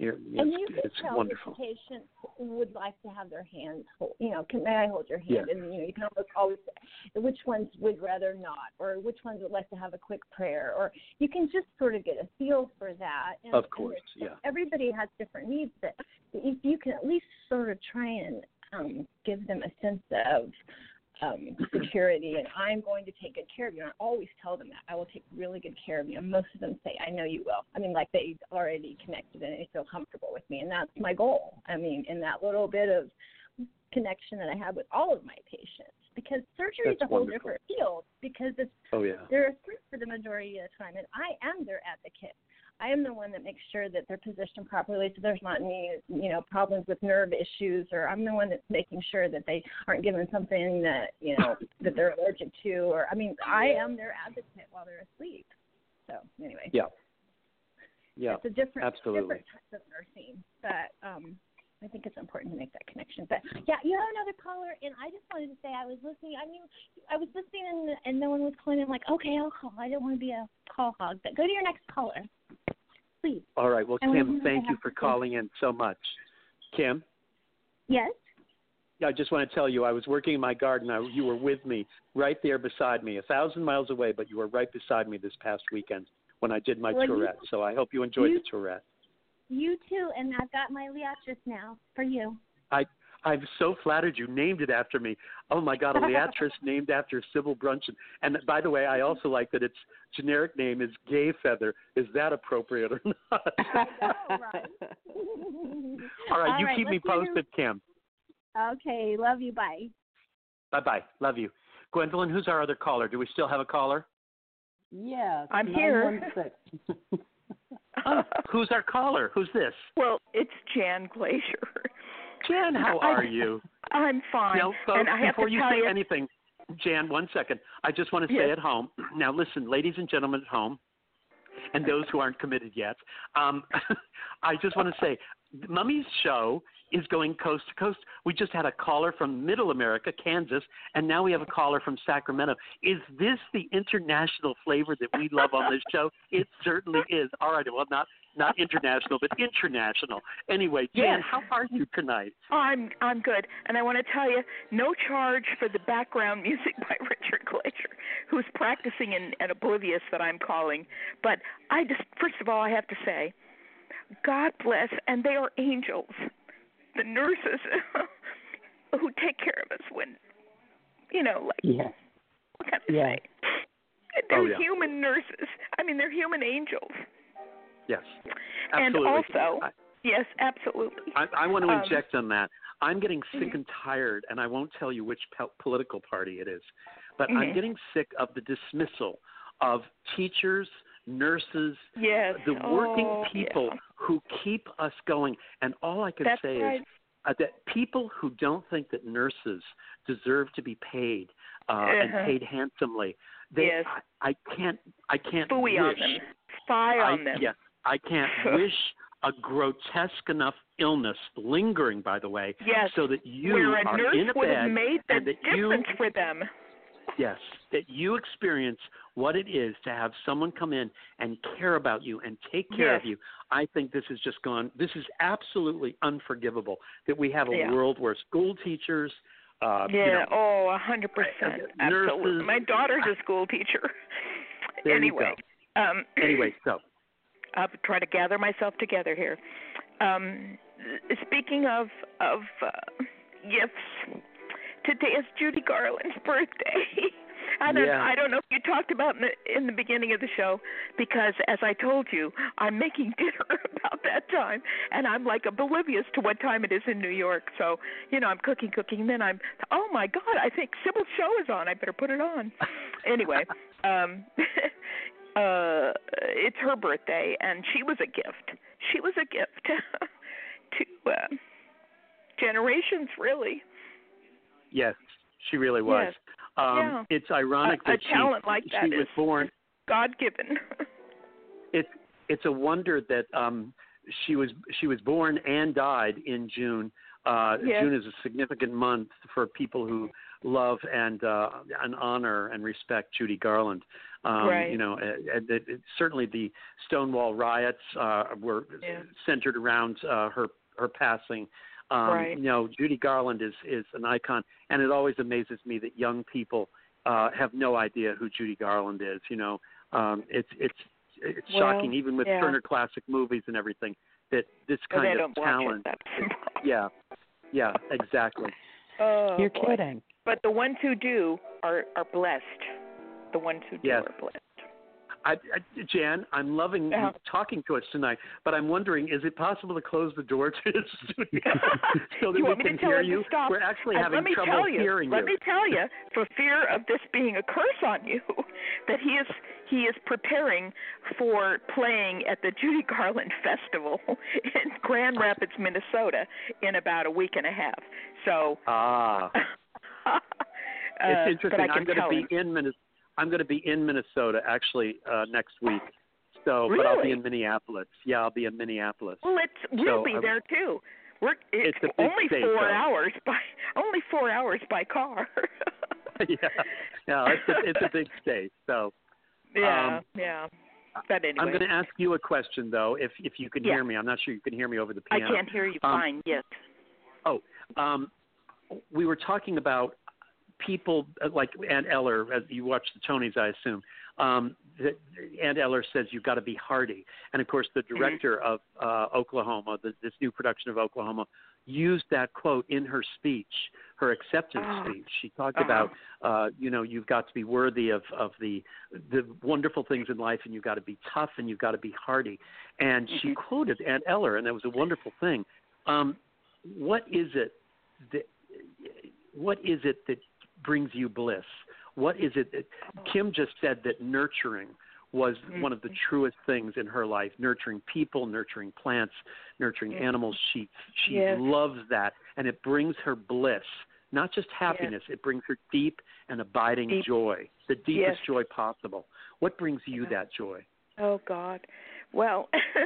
You're, And it's, you can it's tell wonderful. if the patient would like to have their hands, hold, you know, can may I hold your hand? Yeah. And you know, you can almost always say which ones would rather not, or which ones would like to have a quick prayer, or you can just sort of get a feel for that. And, Of course, and yeah. Everybody has different needs, but if you can at least sort of try and um, give them a sense of Um, security, and I'm going to take good care of you. And I always tell them that I will take really good care of you. And most of them say, I know you will. I mean, like they already connected and they feel comfortable with me, and that's my goal. I mean, in that little bit of connection that I have with all of my patients, because surgery That's is a whole wonderful. different field, because it's, Oh, yeah. they're asleep for the majority of the time, and I am their advocate. I am the one that makes sure that they're positioned properly so there's not any, you know, problems with nerve issues, or I'm the one that's making sure that they aren't given something that, you know, that they're allergic to, or, I mean, I am their advocate while they're asleep. So, anyway. Yeah. Yeah, it's a different, absolutely. different type of nursing, but um, I think it's important to make that connection. But, yeah, you have another caller, and I just wanted to say I was listening. I knew I was listening, and, and no one was calling. I'm like, okay, I'll call. I don't want to be a call hog, but go to your next caller. Please. All right. Well, And Kim, we thank you have for to- calling in so much. Kim? Yes? Yeah, I just want to tell you, I was working in my garden. I, you were with me right there beside me, a thousand miles away, but you were right beside me this past weekend when I did my Well, you- Tourette. So I hope you enjoyed you- the Tourette. You too, and I've got my Leatrice now for you. I, I'm so flattered you named it after me. Oh, my God, a Leatrice named after Sybil Brunson. And by the way, I also like that its generic name is Gay Feather. Is that appropriate or not? I know, right? All right, All you right, keep me let's hear- posted, Kim. Okay, love you. Bye. Bye-bye. Love you. Gwendolyn, who's our other caller? Do we still have a caller? Yes. I'm here. nine one six. Oh, who's our caller? Who's this? Well, it's Jan Glacier. Jan, how I- are you? I'm fine. Now, folks, and I have before to you tell say you, anything, Jan, one second. I just want to say Yes. at home. Now, listen, ladies and gentlemen at home, and those who aren't committed yet, um, I just want to say, Mummy's show is going coast to coast. We just had a caller from Middle America, Kansas, and now we have a caller from Sacramento. Is this the international flavor that we love on this show? It certainly is. All right, well, not not international, but international. Anyway, Jan, Yes. how are you tonight? I'm I'm good, and I want to tell you, no charge for the background music by Richard Glacier, who's practicing and, and oblivious that I'm calling. But I just, first of all, I have to say, God bless, and they are angels, the nurses who take care of us when, you know, like, Yes. what can I Yes. say? They're Oh, yeah. human nurses. I mean, they're human angels. Yes, And absolutely. also, I, yes, absolutely. I, I want to Um, inject on that. I'm getting sick and tired, and I won't tell you which po- political party it is, but I'm Mhm. getting sick of the dismissal of teachers, nurses, Yes. the working Oh, people yeah. who keep us going. And all I can That's say right. is uh, that people who don't think that nurses deserve to be paid uh, and Uh-huh. paid handsomely, they, Yes. I, I can't, I can't Phooey on wish. them. Spy I, on them. Yes, I can't wish a grotesque enough illness, lingering, by the way, Yes. so that you Where a are nurse in a would bed have made the and that you, difference for them. yes, that you experience what it is to have someone come in and care about you and take care of Yes. you. I think this has just gone, this is absolutely unforgivable that we have a Yeah. world where school teachers, uh, Yeah. you know, Oh, a hundred percent. Absolutely. nurses- My daughter's a school teacher. There you anyway. Um, anyway, so. I'll try to gather myself together here. Um, speaking of of uh, gifts, today is Judy Garland's birthday. I don't Yeah. I don't know if you talked about in the in the beginning of the show, because as I told you, I'm making dinner about that time, and I'm like oblivious to what time it is in New York. So you know, I'm cooking, cooking, and then I'm oh my God, I think Sybil's show is on. I better put it on. Anyway. um Uh, it's her birthday, and she was a gift. She was a gift to uh, generations, really. Yes, she really was. Yes. Um, Yeah. It's ironic A- a that talent she, like that she was is- born. God-given. It's it's a wonder that um, she was she was born and died in June. Uh, Yes. June is a significant month for people who love and uh, and honor and respect Judy Garland. Um, Right. You know, and it, it, certainly the Stonewall riots uh, were Yeah. centered around uh, her her passing. Um, Right. You know, Judy Garland is is an icon, and it always amazes me that young people uh, have no idea who Judy Garland is. You know, um, it's it's it's Well, shocking, even with yeah. Turner Classic Movies and everything, that this Well, they kind don't of watch talent. it. That's Yeah, yeah, exactly. Oh, You're boy. kidding. But the ones who do are are blessed. The ones who do Yes. are blessed. I, I, Jan, I'm loving Yeah. you talking to us tonight, but I'm wondering, is it possible to close the door to the studio so that you we want me can to tell hear him to you? stop? We're actually And having let me trouble tell you, hearing let you. me tell you, for fear of this being a curse on you, that he is he is preparing for playing at the Judy Garland Festival in Grand Rapids, Minnesota, in about a week and a half. So, Ah, uh, it's interesting. But I can I'm going to tell be him. in Minnesota. I'm going to be in Minnesota actually uh, next week. So, but I'll be Really? in Minneapolis. Yeah, I'll be in Minneapolis. Well, it's we'll So, be um, there too. We're it's, it's a big only state, four though. hours by only four hours by car. yeah, yeah, it's a, it's a big state. So, Yeah, um, yeah. But anyway, I'm going to ask you a question though, if if you can Yeah. hear me. I'm not sure you can hear me over the I piano. can't hear you Um, fine. Yes. Oh, um, we were talking about people uh, like Aunt Eller. As you watch the Tonys, I assume. Um, that Aunt Eller says you've got to be hardy, and of course, the director Mm-hmm. of uh, Oklahoma, the, this new production of Oklahoma, used that quote in her speech, her acceptance Oh. speech. She talked Uh-huh. about, uh, you know, you've got to be worthy of, of the the wonderful things in life, and you've got to be tough, and you've got to be hardy. And she Mhm. quoted Aunt Eller, and that was a wonderful thing. Um, what is it that what is it that brings you bliss? What is it that Kim just said that nurturing was one of the truest things in her life, nurturing people, nurturing plants, nurturing animals. She she Yes. loves that, and it brings her bliss, not just happiness. It brings her deep and abiding Deep. joy, the deepest Yes. joy possible. What brings you Yeah. that joy? Oh God. Well,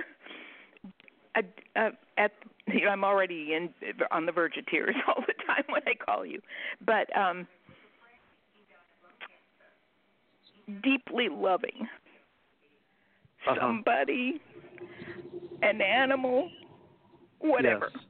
I, uh, at you know, I'm already in on the verge of tears all the time when I call you, but um, deeply loving Uh-huh. somebody, an animal, whatever. Yes.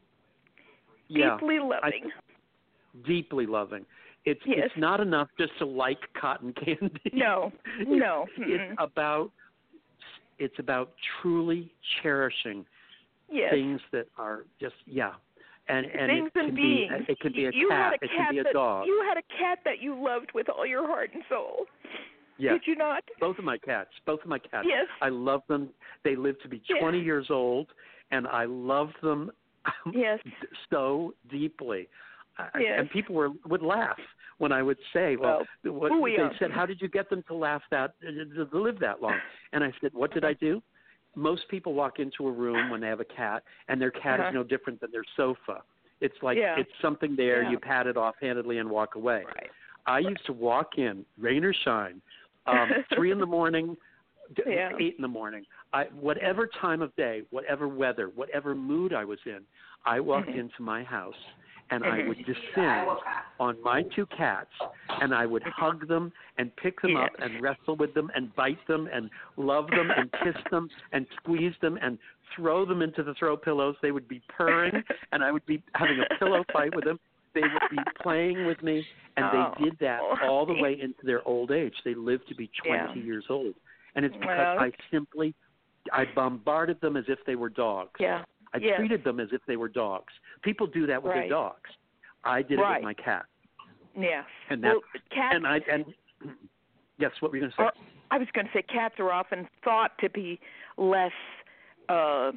Yeah. Deeply loving. I, deeply loving. It's Yes. it's not enough just to like cotton candy. No, no. It's, it's about it's about truly cherishing Yes. things that are just yeah, and and Things it and can beings. be it can be a you cat, had a it cat can be a that, dog. You had a cat that you loved with all your heart and soul. Yes. Did you not? Both of my cats. Both of my cats. Yes. I love them. They live to be Yes. twenty years old, and I love them Yes. so deeply. I- Yes. And people were would laugh when I would say, "Well, what who we they are. said, how did you get them to laugh that to live that long?" And I said, "What did I do?" Most people walk into a room when they have a cat, and their cat Uh-huh. is no different than their sofa. It's like Yeah. it's something there. Yeah. You pat it offhandedly and walk away. Right. I used to walk in, rain or shine, um, three in the morning, d- Yeah. eight in the morning. I, whatever time of day, whatever weather, whatever mood I was in, I walked Mhm. into my house and I Mhm. would descend on my two cats and I would hug them and pick them up Yes. and wrestle with them and bite them and love them and kiss them and squeeze them and throw them into the throw pillows. They would be purring and I would be having a pillow fight with them. They would be playing with me, and Oh. they did that all the way into their old age. They lived to be twenty Yeah. years old, and it's because Well- I simply, I bombarded them as if they were dogs. Yeah. I Yes. treated them as if they were dogs. People do that with Right. their dogs. I did it Right. with my cat, Yes. and well, that, cats. and I, and yes, what were you going to say? Are, I was going to say cats are often thought to be less uh,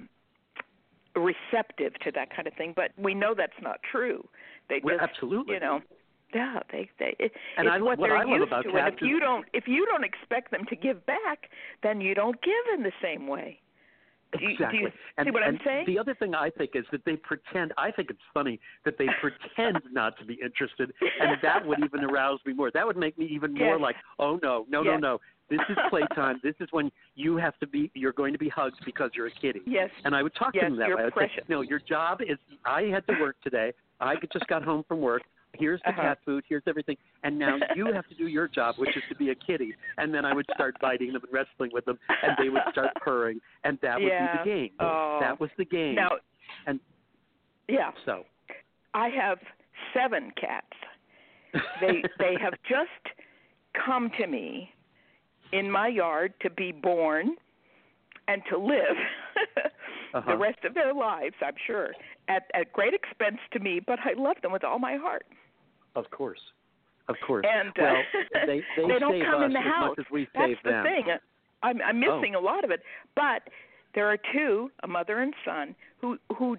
receptive to that kind of thing, but we know that's not true. They Well, just, absolutely. you know, yeah, they they it, And it's I- what what they're I love used about to. cats And if is- you don't if you don't expect them to give back, then you don't give in the same way. Do you, Exactly. do you and, see what and I'm saying? The other thing I think is that they pretend, I think it's funny that they pretend not to be interested, and that would even arouse me more. That would make me even more Yes. like, oh, no, no, no, Yes. no. This is playtime. This is when you have to be, you're going to be hugged because you're a kitty. Yes. And I would talk Yes, to them that you're way. I would precious. say, no, your job is, I had to work today. I just got home from work. Here's the Uh-huh. cat food. Here's everything. And now you have to do your job, which is to be a kitty. And then I would start biting them and wrestling with them, and they would start purring, and that would Yeah. be the game. Oh. That was the game. Now, and yeah, so I have seven cats. They they have just come to me in my yard to be born and to live uh-huh. the rest of their lives, I'm sure, at at great expense to me, but I love them with all my heart. Of course. Of course. And uh, well, they, they, they don't save come us in the as house. much as we That's save the them. thing. I'm, I'm missing Oh. a lot of it. But there are two, a mother and son, who who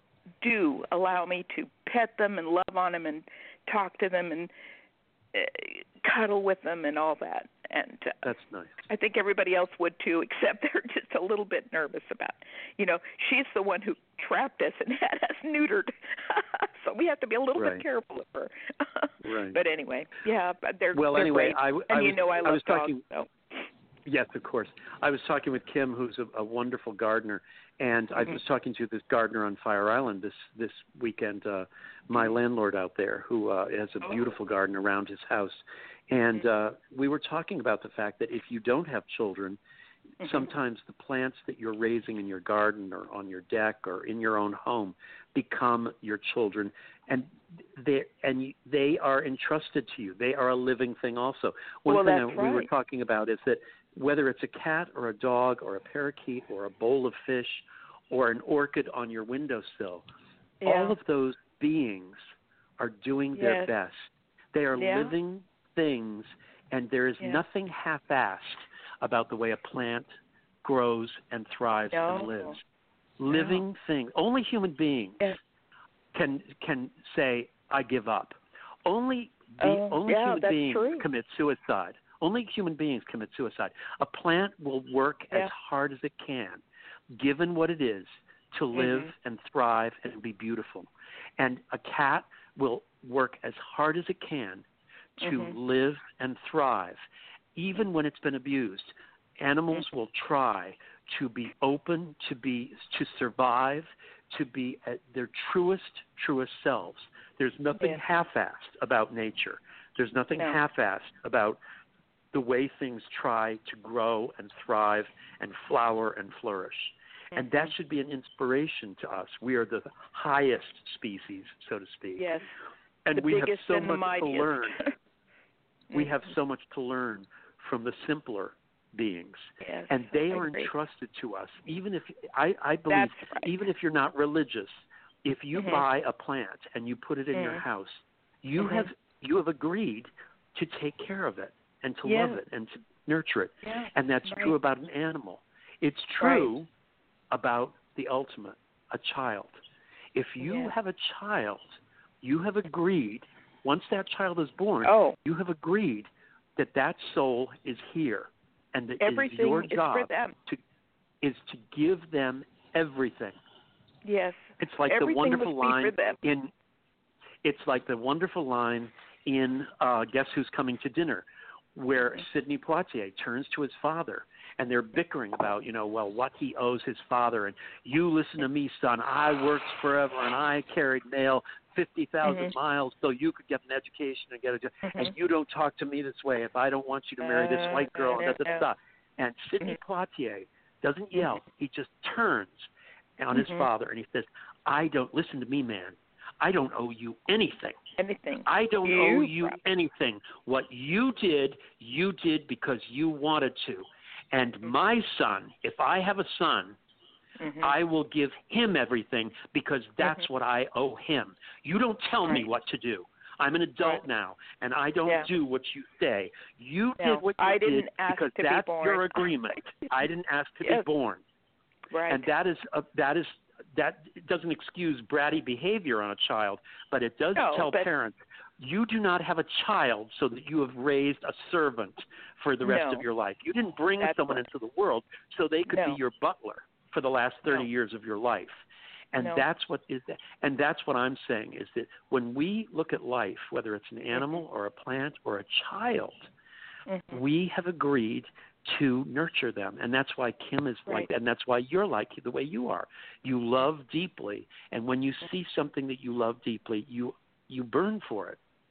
do allow me to pet them and love on them and talk to them and uh, cuddle with them and all that. And uh, That's nice. I think everybody else would too, except they're just a little bit nervous about, you know, she's the one who trapped us and had us neutered. So we have to be a little Right. bit careful of her. Right. But anyway, yeah, but they're Well, they're anyway, great. I, w- and I you was, know I I love was talking. dogs. So. Yes, of course. I was talking with Kim, who's a, a wonderful gardener, and Mm-hmm. I was talking to this gardener on Fire Island this this weekend. Uh, my landlord out there, who uh, has a beautiful garden around his house, and uh, we were talking about the fact that if you don't have children, Mm-hmm. sometimes the plants that you're raising in your garden or on your deck or in your own home become your children, and they and they are entrusted to you. They are a living thing also. One Well, thing that's that we were right. talking about is that whether it's a cat or a dog or a parakeet or a bowl of fish or an orchid on your windowsill, Yeah. all of those beings are doing their Yes. best. They are Yeah. living things, and there is Yeah. nothing half-assed about the way a plant grows and thrives No. and lives. Living things. Only human beings Yes. can can say, I give up. Only the Oh, only yeah, human that's beings true. commit suicide. Only human beings commit suicide. A plant will work Yeah. as hard as it can, given what it is, to live Mhm. and thrive and be beautiful. And a cat will work as hard as it can to Mhm. live and thrive, even when it's been abused. Animals will try to be open, to be to survive, to be at their truest, truest selves. There's nothing Yes. half-assed about nature. There's nothing No. half-assed about the way things try to grow and thrive and flower and flourish. And that should be an inspiration to us. We are the highest species, so to speak. Yes. And the we have biggest so and the much to mightiest. learn. We have so much to learn from the simpler beings. Yes, And they I are agree. entrusted to us. Even if I, I believe, That's right. even if you're not religious, if you Mhm. buy a plant and you put it in your Mhm. house, you Mhm. have you have agreed to take care of it and to Yes. love it and to nurture it. Yeah, And that's right. true about an animal. It's true about the ultimate, a child. If you Yes. have a child, you have agreed, once that child is born, Oh, you have agreed that that soul is here, and that it is everything your is job for them. to is to give them everything. Yes. It's like Everything the wonderful must be line for them. in. It's like the wonderful line in uh, Guess Who's Coming to Dinner, where Mm-hmm. Sidney Poitier turns to his father, and they're bickering about, you know, well, what he owes his father, and you listen to me, son. I worked forever, and I carried mail fifty thousand Mhm. miles so you could get an education and get a job, Mhm. and you don't talk to me this way if I don't want you to marry this white girl, and da da da. da. And Sidney Poitier doesn't yell; he just turns on his Mhm. father, and he says, "I don't listen to me, man. I don't owe you anything. Anything. I don't You owe you prob- anything. What you did, you did because you wanted to. And my son, if I have a son, Mhm. I will give him everything because that's Mhm. what I owe him. You don't tell me Right. what to do. I'm an adult Right. now, and I don't Yeah. do what you say. You No, did what you I didn't did ask because to be that's born. your agreement. I didn't ask to Yes. be born. Right. And that is a, that is that doesn't excuse bratty behavior on a child, but it does No, tell but- parents, you do not have a child so that you have raised a servant for the rest No. of your life. You didn't bring That's someone right. into the world so they could No. be your butler for the last thirty No. years of your life. And No. that's what is and that's what I'm saying is that when we look at life, whether it's an animal or a plant or a child, Mhm. we have agreed to nurture them. And that's why Kim is like Right. that. And that's why you're like the way you are. You love deeply. And when you see something that you love deeply, you you burn for it.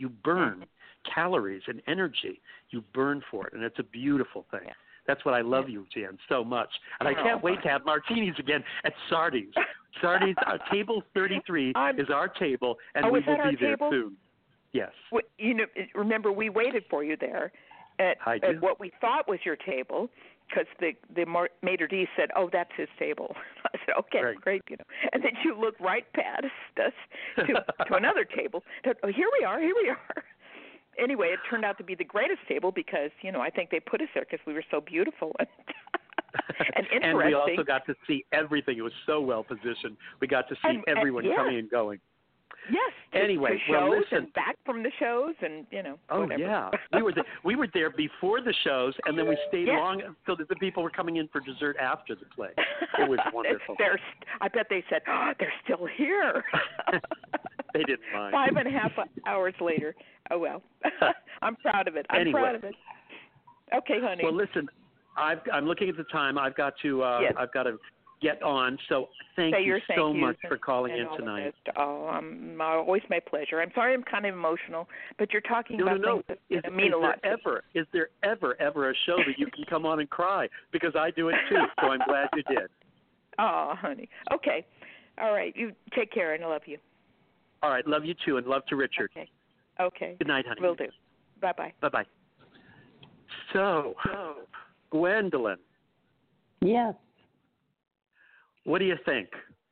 You burn calories and energy. You burn for it, and it's a beautiful thing. Yeah. That's what I love you, Jan, so much. And I can't wait to have martinis again at Sardi's. Sardi's, uh, table thirty-three I'm, is our table, and oh, we is will that our be there table? soon. Yes. Well, you know, remember we waited for you there at, I do. at what we thought was your table, because the the mar- maitre d' said, "Oh, that's his table." I said, "Okay, Great. great." You know, and then you looked right past us to to another table. Oh, here we are. Here we are. Anyway, it turned out to be the greatest table because, you know, I think they put us there because we were so beautiful and, and interesting. And we also got to see everything. It was so well positioned. We got to see And- and- everyone yes. coming and going. Yes. To, Anyway, to shows well, listen. and back from the shows and, you know, Oh, whatever. yeah. We were there, we were there before the shows, and then we stayed Yes. long until the people were coming in for dessert after the play. It was wonderful. They're, I bet they said, oh, they're still here. They didn't mind. Five and a half hours later. Oh, well. I'm proud of it. I'm Anyway. proud of it. Okay, honey. Well, listen, I've, I'm looking at the time. I've got to. Uh, Yes. I've got to get on. So thank Say you your thank so yous much and- for calling and in all of tonight. this. Oh, um, always my pleasure. I'm sorry I'm kind of emotional, but you're talking No, no, about no. things that Is, that mean is a lot. there to me. ever? Is there ever, ever a show that you can come on and cry? Because I do it too. So I'm glad you did. Oh, honey. Okay. All right. You take care, and I love you. All right. Love you too, and love to Richard. Okay. Okay. Good night, honey. Will do. Bye-bye. Bye bye. So, Gwendolyn, Yes. what do you think?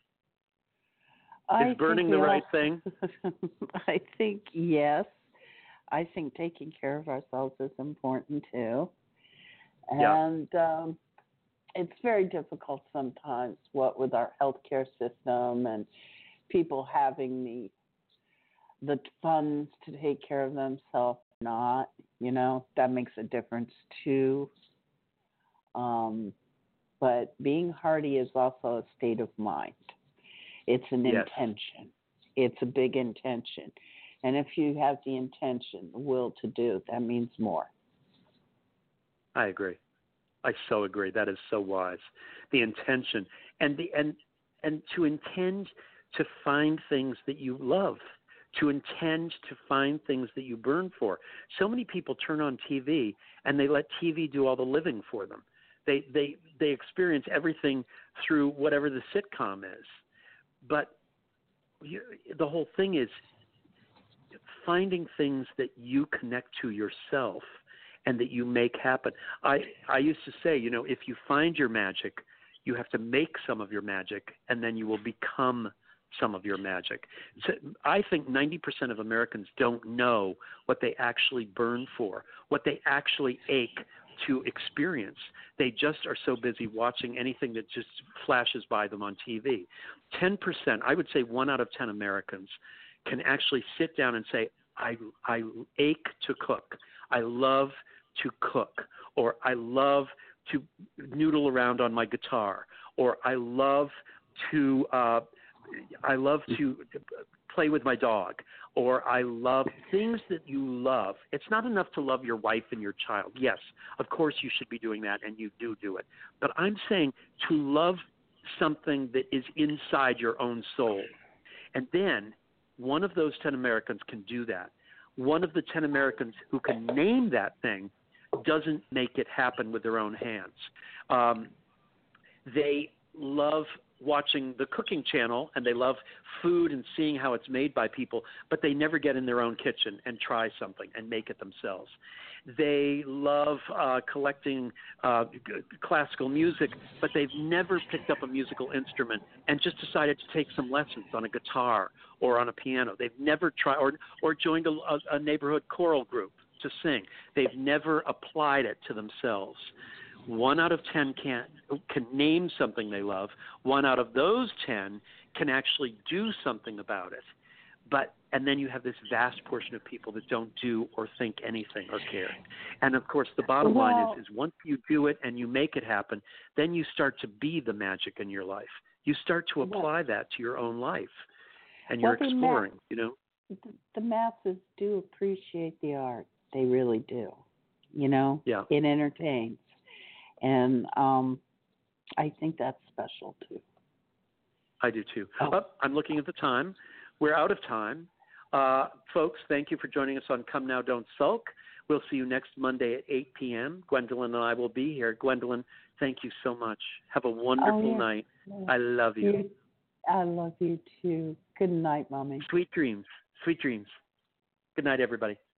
I Is burning think the we right all- thing? I think yes. I think taking care of ourselves is important too. Yeah. And um, it's very difficult sometimes, what with our healthcare system and people having the the funds to take care of themselves, not, you know, that makes a difference too. Um, but being hardy is also a state of mind. It's an Yes. intention. It's a big intention. And if you have the intention, the will to do, that means more. I agree. I so agree. That is so wise. The intention and the and and to intend to find things that you love, to intend to find things that you burn for. So many people turn on T V and they let T V do all the living for them. They they they experience everything through whatever the sitcom is. But you, the whole thing is finding things that you connect to yourself and that you make happen. I, I used to say, you know, if you find your magic, you have to make some of your magic, and then you will become some of your magic. So I think ninety percent of Americans don't know what they actually burn for, what they actually ache to experience. They just are so busy watching anything that just flashes by them on T V. ten percent, I would say one out of ten Americans can actually sit down and say, I, I ache to cook. I love to cook, or I love to noodle around on my guitar, or I love to uh, I love to play with my dog, or I love things that you love. It's not enough to love your wife and your child. Yes, of course you should be doing that, and you do do it. But I'm saying to love something that is inside your own soul. And then one of those ten Americans can do that. One of the ten Americans who can name that thing doesn't make it happen with their own hands. Um, they love watching the cooking channel, and they love food and seeing how it's made by people, but they never get in their own kitchen and try something and make it themselves. They love uh, collecting uh, g- classical music, but they've never picked up a musical instrument and just decided to take some lessons on a guitar or on a piano. They've never tried or, or joined a, a neighborhood choral group to sing. They've never applied it to themselves. One out of ten can can name something they love. One out of those ten can actually do something about it. But and then you have this vast portion of people that don't do or think anything or care. And of course, the bottom Well, line is, is once you do it and you make it happen, then you start to be the magic in your life. You start to apply that to your own life, and you're Well, the ma- exploring. You know. The, the masses do appreciate the art. They really do. You know, Yeah. it entertains. And um, I think that's special too. I do too. Oh. Oh, I'm looking at the time. We're out of time. Uh, folks, thank you for joining us on Come Now, Don't Sulk. We'll see you next Monday at eight p.m. Gwendolyn and I will be here. Gwendolyn, thank you so much. Have a wonderful oh, yeah. night. Yeah. I love you. you. I love you too. Good night, Mommy. Sweet dreams. Sweet dreams. Good night, everybody.